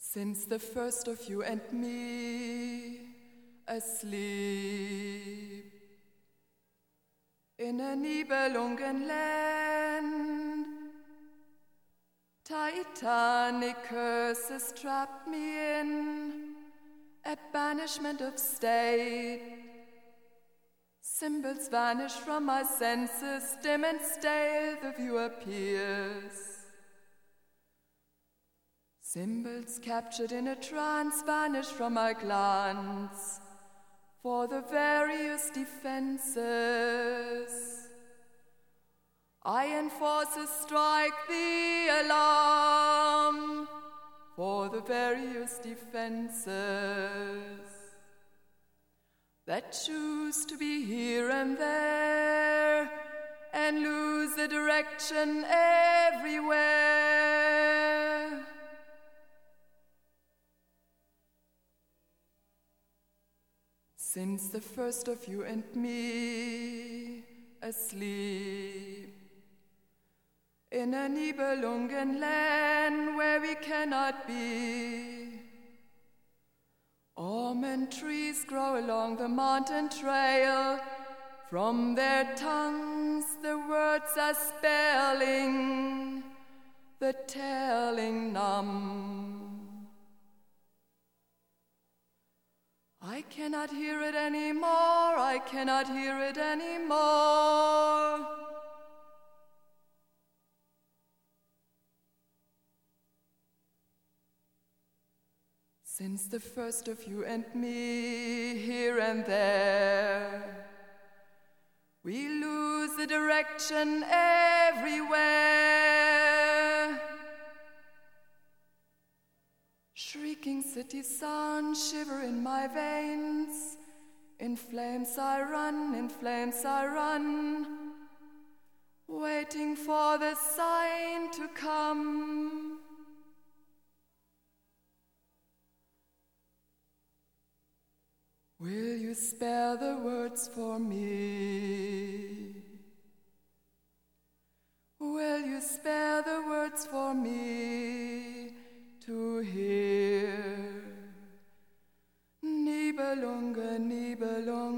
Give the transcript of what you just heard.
Since the first of you and me asleep in a Nibelungenland, Titanic curses trapped me in a banishment of state. Symbols vanish from my senses, dim and stale the view appears. Symbols captured in a trance vanish from my glance for the various defenses. Iron forces strike the alarm for the various defenses that choose to be here and there and lose the direction everywhere. Since the first of you and me asleep in a Nibelungenland where we cannot be, almond trees grow along the mountain trail. From their tongues the words are spelling, the telling numb. I cannot hear it anymore, I cannot hear it anymore. Since the first of you and me, here and there, we lose the direction everywhere. Shrieking city sound shiver in my veins. In flames I run, in flames I run, waiting for the sign to come. Will you spare the words for me? Will you spare the words for me to hear? Nibelungen, Nibelungen.